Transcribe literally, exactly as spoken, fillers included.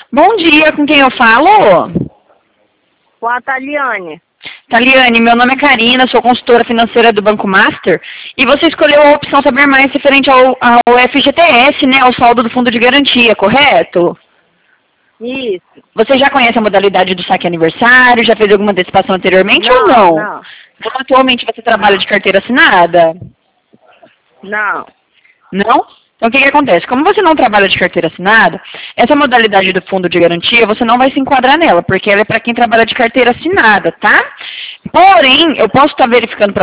Bom dia, com quem eu falo? Com a Taliane. Taliane, meu nome é Karina, sou consultora financeira do Banco Master, e você escolheu a opção Saber Mais referente ao, ao F G T S, né, ao saldo do Fundo de Garantia, correto? Isso. Você já conhece a modalidade do saque aniversário? Já fez alguma antecipação anteriormente Não, ou não? não. Então, atualmente você trabalha Não. de carteira assinada? Não. Não? Então, o que, que acontece? Como você não trabalha de carteira assinada, essa modalidade do fundo de garantia, você não vai se enquadrar nela, porque ela é para quem trabalha de carteira assinada, tá? Porém, eu posso estar verificando para